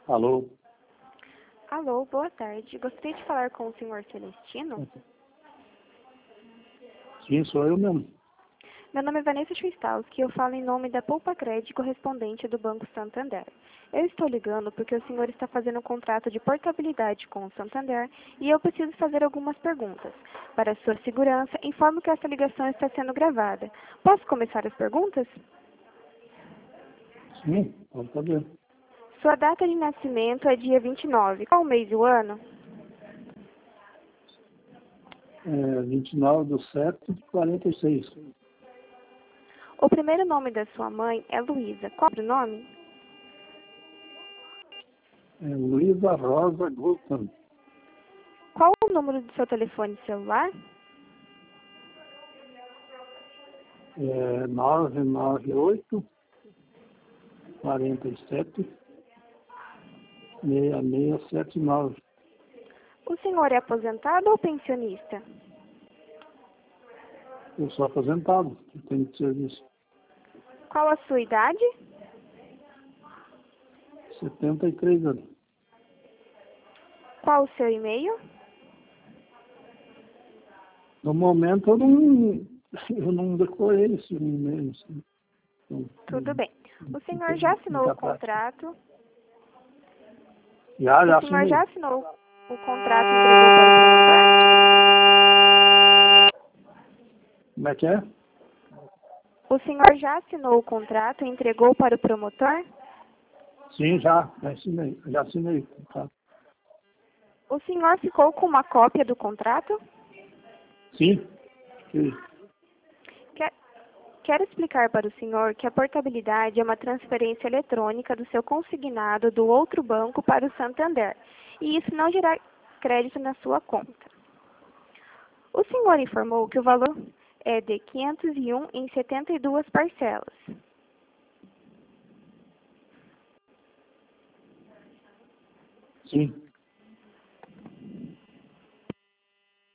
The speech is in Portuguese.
Alô? Alô, boa tarde. Gostaria de falar com o senhor Celestino. Sim, sou eu mesmo. Meu nome é Vanessa Schwistalski e eu falo em nome da Poupa Crédito correspondente do Banco Santander. Eu estou ligando porque o senhor está fazendo um contrato de portabilidade com o Santander e eu preciso fazer algumas perguntas. Para sua segurança, informo que essa ligação está sendo gravada. Posso começar as perguntas? Sim, pode fazer. Sua data de nascimento é dia 29. Qual o mês e o ano? 29/7/46. O primeiro nome da sua mãe é Luísa. Qual o nome? Luísa Rosa Gutman. Qual o número do seu telefone celular? 998 47 6679. O senhor é aposentado ou pensionista? Eu sou aposentado, eu tenho de serviço. Qual a sua idade? 73 anos. Qual o seu e-mail? No momento eu não decorei esse e-mail. Assim. Tudo bem. O senhor já assinou o contrato? Já O senhor assinei. já assinou o contrato e entregou para o promotor? Como é que é? O senhor já assinou o contrato e entregou para o promotor? Sim, já assinei. Já assinei. Tá. O senhor ficou com uma cópia do contrato? Sim. Sim. Quero explicar para o senhor que a portabilidade é uma transferência eletrônica do seu consignado do outro banco para o Santander, e isso não gerará crédito na sua conta. O senhor informou que o valor é de 501 em 72 parcelas. Sim.